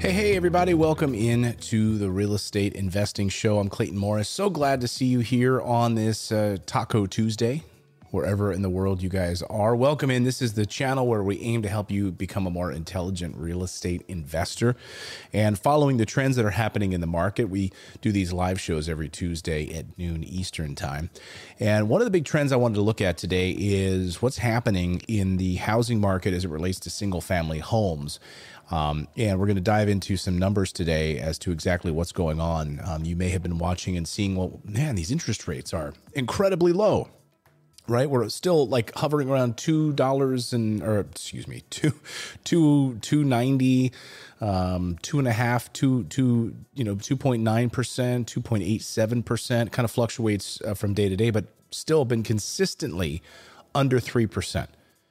Hey, everybody. Welcome in to the Real Estate Investing Show. I'm Clayton Morris. So glad to see you here on this Taco Tuesday, wherever in the world you guys are. Welcome in. This is the channel where we aim to help you become a more intelligent real estate investor. And following the trends that are happening in the market, we do these live shows every Tuesday at noon Eastern time. And one of the big trends I wanted to look at today is what's happening in the housing market as it relates to single family homes. And we're going to dive into some numbers today as to exactly what's going on. You may have been watching and seeing, well, man, these interest rates are incredibly low, right? We're still like hovering around $2 and, or excuse me, $2.90, 2.9%, 2.87%, kind of fluctuates from day to day, but still been consistently under 3%.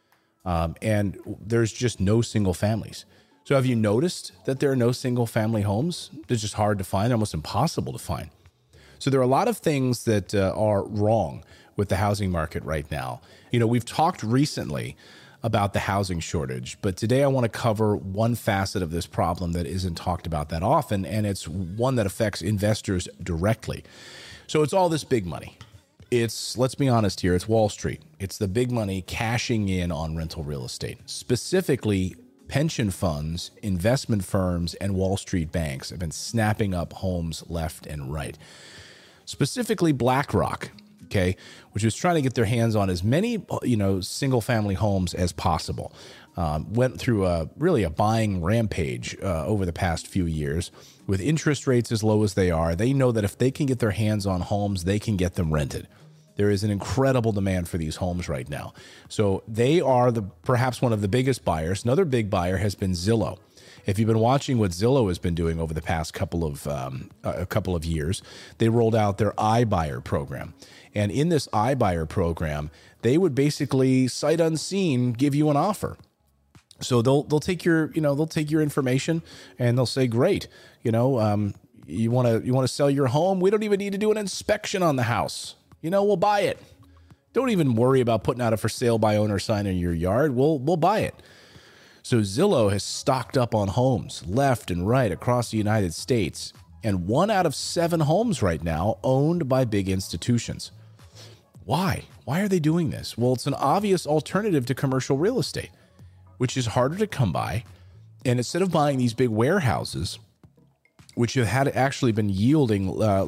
And there's just no single families. So have you noticed that there are no single family homes? They're just hard to find, almost impossible to find. So there are a lot of things that are wrong with the housing market right now. You know, we've talked recently about the housing shortage, but today I want to cover one facet of this problem that isn't talked about that often, and it's one that affects investors directly. So it's all this big money. It's, let's be honest here, it's Wall Street. It's the big money cashing in on rental real estate, specifically pension funds, investment firms, and Wall Street banks have been snapping up homes left and right. Specifically BlackRock, okay, which is trying to get their hands on as many, single-family homes as possible. Went through a buying rampage over the past few years. With interest rates as low as they are, they know that if they can get their hands on homes, they can get them rented. There is an incredible demand for these homes right now. So they are perhaps one of the biggest buyers. Another big buyer has been Zillow. If you've been watching what Zillow has been doing over the past couple of years, they rolled out their iBuyer program. And in this iBuyer program, they would basically sight unseen give you an offer. So they'll take your information and they'll say, great, you want to sell your home? We don't even need to do an inspection on the house. We'll buy it. Don't even worry about putting out a for sale by owner sign in your yard. We'll buy it. So Zillow has stocked up on homes left and right across the United States, and 1 out of 7 homes right now owned by big institutions. Why? Why are they doing this? Well, it's an obvious alternative to commercial real estate, which is harder to come by. And instead of buying these big warehouses, which have actually been yielding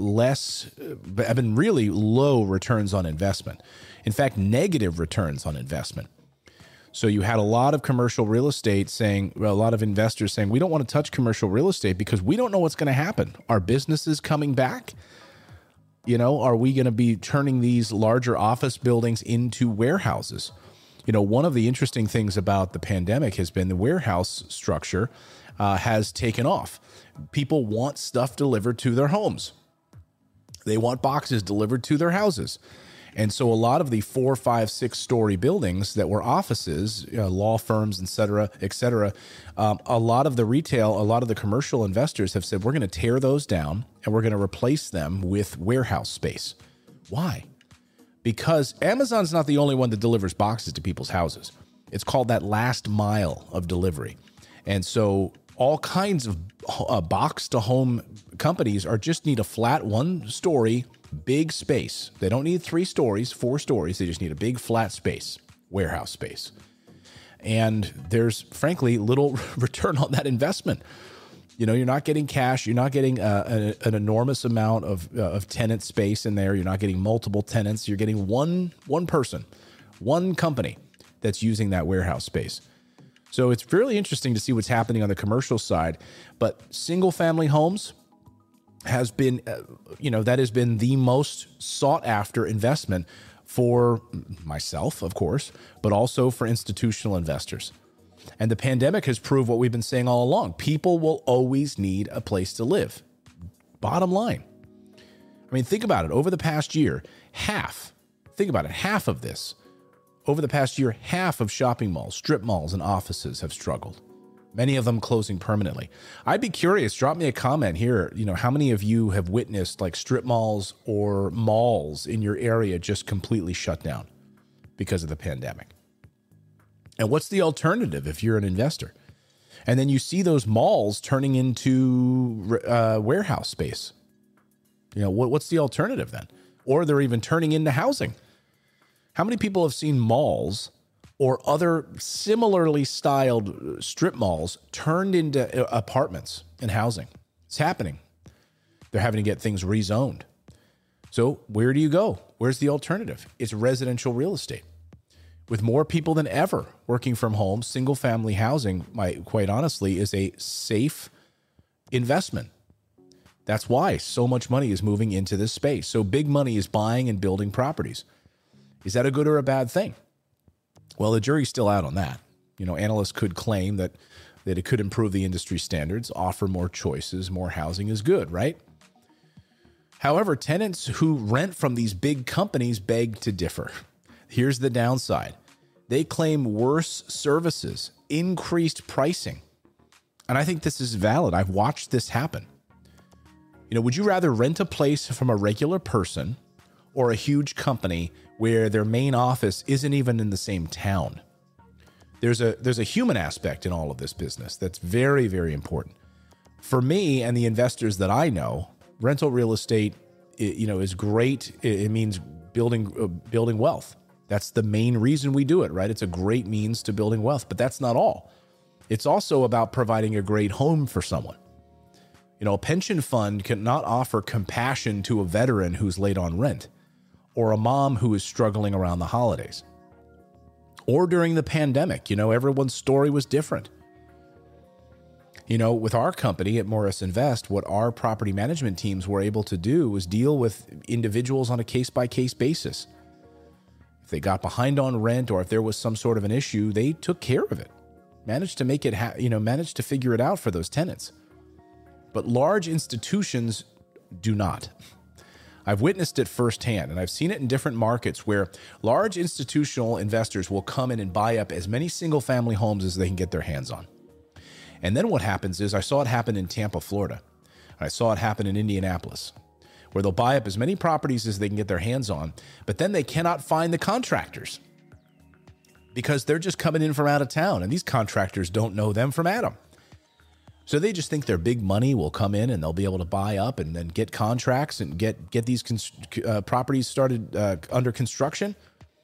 have been really low returns on investment. In fact, negative returns on investment. So you had a lot of commercial real estate a lot of investors saying, we don't want to touch commercial real estate because we don't know what's going to happen. Are businesses coming back? Are we going to be turning these larger office buildings into warehouses? One of the interesting things about the pandemic has been the warehouse structure has taken off. People want stuff delivered to their homes. They want boxes delivered to their houses. And so a lot of the 4, 5, 6-story buildings that were offices, law firms, et cetera, a lot of the commercial investors have said, we're going to tear those down and we're going to replace them with warehouse space. Why? Because Amazon's not the only one that delivers boxes to people's houses. It's called that last mile of delivery. And so all kinds of box-to-home companies just need a flat 1-story, big space. They don't need 3 stories, 4 stories. They just need a big flat space, warehouse space. And there's, frankly, little return on that investment. You're not getting cash. You're not getting an enormous amount of tenant space in there. You're not getting multiple tenants. You're getting one person, one company that's using that warehouse space. So it's really interesting to see what's happening on the commercial side. But single family homes has been, that has been the most sought after investment for myself, of course, but also for institutional investors. And the pandemic has proved what we've been saying all along. People will always need a place to live. Bottom line. I mean, think about it. Over the past year, half of this. Over the past year, half of shopping malls, strip malls, and offices have struggled. Many of them closing permanently. I'd be curious, drop me a comment here. How many of you have witnessed like strip malls or malls in your area just completely shut down because of the pandemic? And what's the alternative if you're an investor? And then you see those malls turning into warehouse space. What's the alternative then? Or they're even turning into housing. How many people have seen malls or other similarly styled strip malls turned into apartments and housing? It's happening. They're having to get things rezoned. So where do you go? Where's the alternative? It's residential real estate. With more people than ever working from home, single family housing, quite honestly, is a safe investment. That's why so much money is moving into this space. So big money is buying and building properties. Is that a good or a bad thing? Well, the jury's still out on that. Analysts could claim that it could improve the industry standards, offer more choices, more housing is good, right? However, tenants who rent from these big companies beg to differ. Here's the downside. They claim worse services, increased pricing. And I think this is valid. I've watched this happen. Would you rather rent a place from a regular person or a huge company where their main office isn't even in the same town? There's a human aspect in all of this business that's very, very important. For me and the investors that I know, rental real estate, is great. It means building wealth. That's the main reason we do it, right? It's a great means to building wealth, but that's not all. It's also about providing a great home for someone. A pension fund cannot offer compassion to a veteran who's late on rent, or a mom who is struggling around the holidays. Or during the pandemic, everyone's story was different. With our company at Morris Invest, what our property management teams were able to do was deal with individuals on a case-by-case basis. If they got behind on rent or if there was some sort of an issue, they took care of it, managed to make it, managed to figure it out for those tenants. But large institutions do not. I've witnessed it firsthand, and I've seen it in different markets where large institutional investors will come in and buy up as many single-family homes as they can get their hands on. And then what happens is, I saw it happen in Tampa, Florida. I saw it happen in Indianapolis, where they'll buy up as many properties as they can get their hands on, but then they cannot find the contractors because they're just coming in from out of town, and these contractors don't know them from Adam. So they just think their big money will come in and they'll be able to buy up and then get contracts and get these properties started under construction.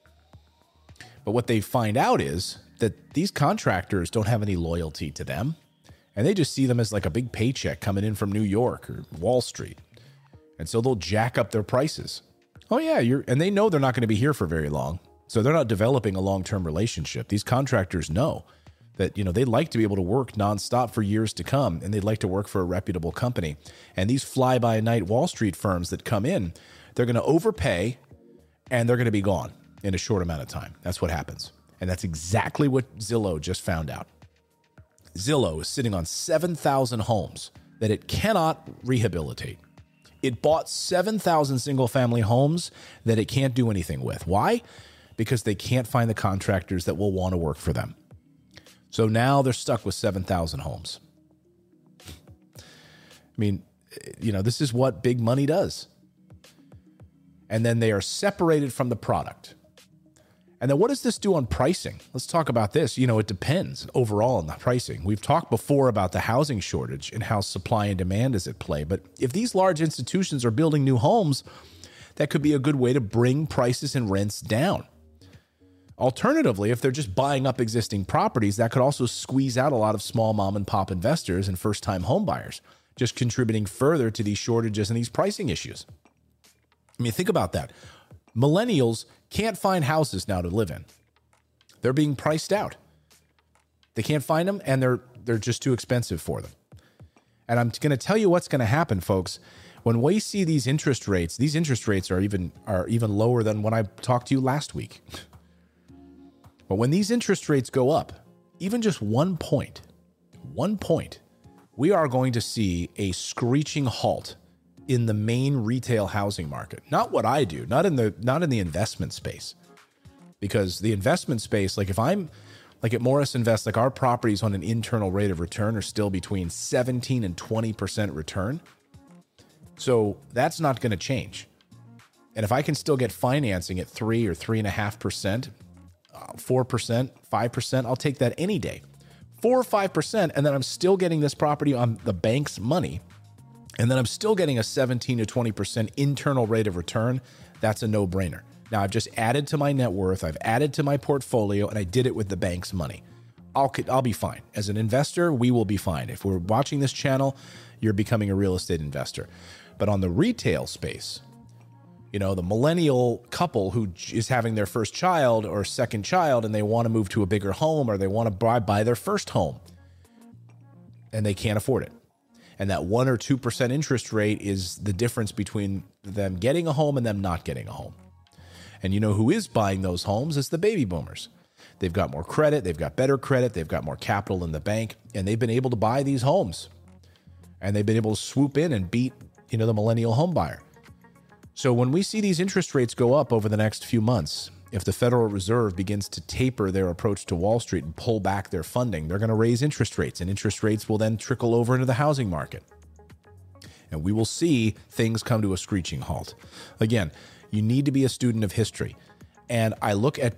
But what they find out is that these contractors don't have any loyalty to them, and they just see them as like a big paycheck coming in from New York or Wall Street. And so they'll jack up their prices. Oh yeah, and they know they're not going to be here for very long. So they're not developing a long-term relationship. These contractors know that, they'd like to be able to work nonstop for years to come, and they'd like to work for a reputable company. And these fly-by-night Wall Street firms that come in, they're going to overpay, and they're going to be gone in a short amount of time. That's what happens. And that's exactly what Zillow just found out. Zillow is sitting on 7,000 homes that it cannot rehabilitate. It bought 7,000 single-family homes that it can't do anything with. Why? Because they can't find the contractors that will want to work for them. So now they're stuck with 7,000 homes. I mean, this is what big money does. And then they are separated from the product. And then what does this do on pricing? Let's talk about this. It depends overall on the pricing. We've talked before about the housing shortage and how supply and demand is at play. But if these large institutions are building new homes, that could be a good way to bring prices and rents down. Alternatively, if they're just buying up existing properties, that could also squeeze out a lot of small mom and pop investors and first-time home buyers, just contributing further to these shortages and these pricing issues. I mean, think about that. Millennials can't find houses now to live in. They're being priced out. They can't find them, and they're just too expensive for them. And I'm going to tell you what's going to happen, folks. When we see these interest rates are even lower than when I talked to you last week. But when these interest rates go up, even just 1 point, we are going to see a screeching halt in the main retail housing market. Not what I do, not in the investment space. Because the investment space, like if I'm like at Morris Invest, like our properties on an internal rate of return are still between 17 and 20% return. So that's not going to change. And if I can still get financing at 3 or 3.5%, 4%, 5%, I'll take that any day. 4 or 5%, and then I'm still getting this property on the bank's money, and then I'm still getting a 17 to 20% internal rate of return, that's a no-brainer. Now, I've just added to my net worth, I've added to my portfolio, and I did it with the bank's money. I'll be fine. As an investor, we will be fine. If we're watching this channel, you're becoming a real estate investor. But on the retail space, the millennial couple who is having their first child or second child, and they want to move to a bigger home, or they want to buy their first home, and they can't afford it. And that 1 or 2% interest rate is the difference between them getting a home and them not getting a home. And who is buying those homes? It's the baby boomers. They've got more credit, they've got better credit, they've got more capital in the bank, and they've been able to buy these homes. And they've been able to swoop in and beat, the millennial home buyer. So when we see these interest rates go up over the next few months, if the Federal Reserve begins to taper their approach to Wall Street and pull back their funding, they're going to raise interest rates, and interest rates will then trickle over into the housing market. And we will see things come to a screeching halt. Again, you need to be a student of history. And I look at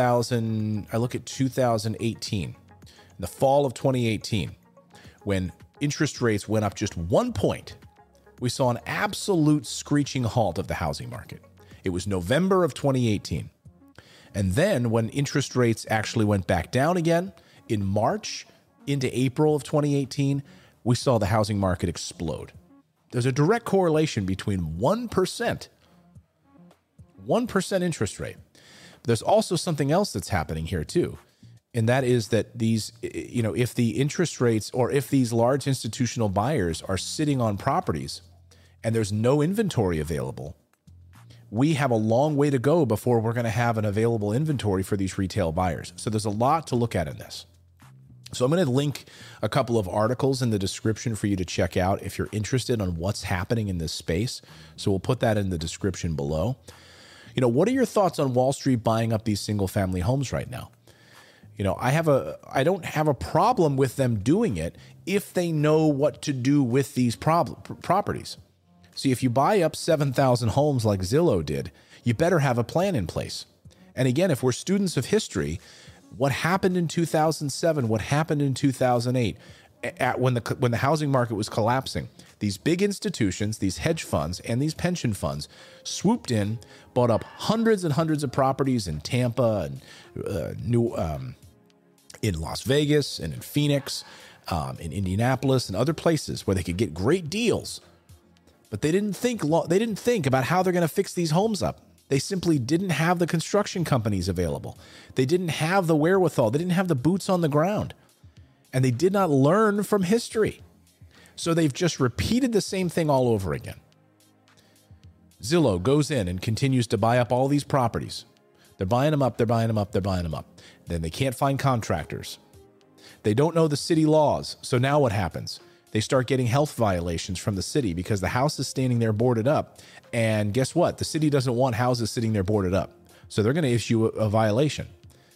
2018, the fall of 2018, when interest rates went up just 1 point. We saw an absolute screeching halt of the housing market. It was November of 2018. And then when interest rates actually went back down again in March into April of 2018, we saw the housing market explode. There's a direct correlation between 1% interest rate. There's also something else that's happening here too. And that is that these, if the interest rates, or if these large institutional buyers are sitting on properties and there's no inventory available, we have a long way to go before we're going to have an available inventory for these retail buyers. So there's a lot to look at in this. So I'm going to link a couple of articles in the description for you to check out if you're interested on what's happening in this space. So we'll put that in the description below. What are your thoughts on Wall Street buying up these single family homes right now? I don't have a problem with them doing it if they know what to do with these properties. See, if you buy up 7,000 homes like Zillow did, you better have a plan in place. And again, if we're students of history, what happened in 2007, what happened in 2008, when the housing market was collapsing, these big institutions, these hedge funds, and these pension funds swooped in, bought up hundreds and hundreds of properties in Tampa and in Las Vegas and in Phoenix, in Indianapolis and other places where they could get great deals. But they didn't think about how they're going to fix these homes up. They simply didn't have the construction companies available. They didn't have the wherewithal. They didn't have the boots on the ground. And they did not learn from history. So they've just repeated the same thing all over again. Zillow goes in and continues to buy up all these properties. They're buying them up, they're buying them up, they're buying them up. Then they can't find contractors. They don't know the city laws. So now what happens? They start getting health violations from the city because the house is standing there boarded up. And guess what? The city doesn't want houses sitting there boarded up. So they're going to issue a violation.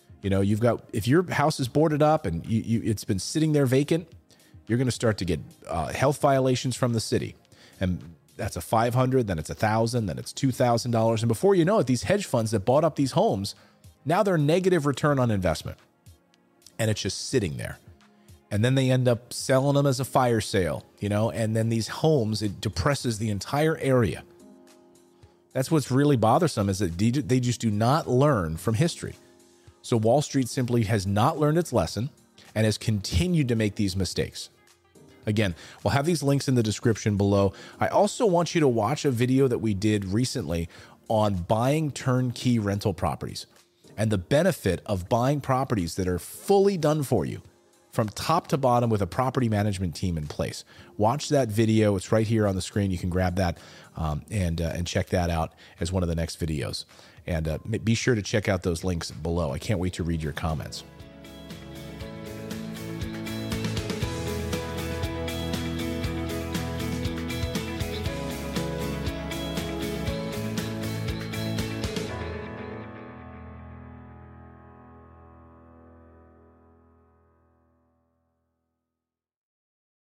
If your house is boarded up and it's been sitting there vacant, you're going to start to get health violations from the city. And that's a $500, then it's $1,000, then it's $2,000. And before you know it, these hedge funds that bought up these homes, now they're negative return on investment. And it's just sitting there. And then they end up selling them as a fire sale, and then these homes, it depresses the entire area. That's what's really bothersome, is that they just do not learn from history. So Wall Street simply has not learned its lesson and has continued to make these mistakes. Again, we'll have these links in the description below. I also want you to watch a video that we did recently on buying turnkey rental properties and the benefit of buying properties that are fully done for you from top to bottom with a property management team in place. Watch that video. It's right here on the screen. You can grab that and check that out as one of the next videos. And be sure to check out those links below. I can't wait to read your comments.